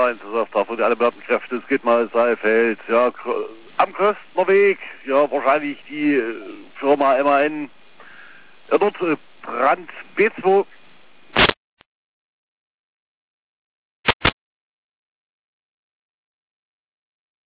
Einsatzkraft und alle Beamtenkräfte, es geht mal Saalfeld, ja, am Köstner Weg, ja, wahrscheinlich die Firma MAN, ja, dort Brand B2,